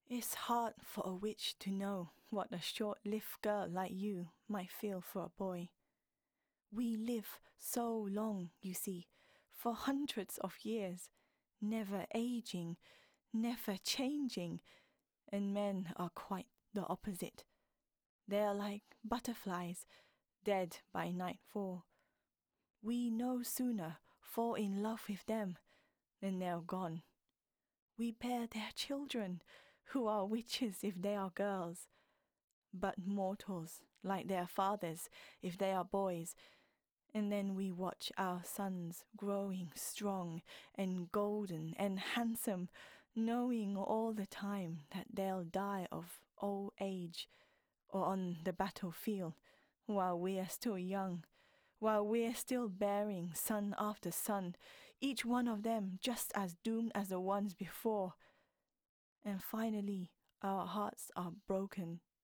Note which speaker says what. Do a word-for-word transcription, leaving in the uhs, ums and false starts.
Speaker 1: It's hard for a witch to know what a short-lived girl like you might feel for a boy. We live so long, you see, for hundreds of years, never aging, never changing, and men are quite the opposite. They are like butterflies, dead by nightfall. We no sooner fall in love with them than they are gone. We bear their children, who are witches if they are girls, but mortals like their fathers if they are boys, and then we watch our sons growing strong and golden and handsome, knowing all the time that they'll die of old age or on the battlefield while we are still young, while we are still bearing son after son, each one of them just as doomed as the ones before. And finally, our hearts are broken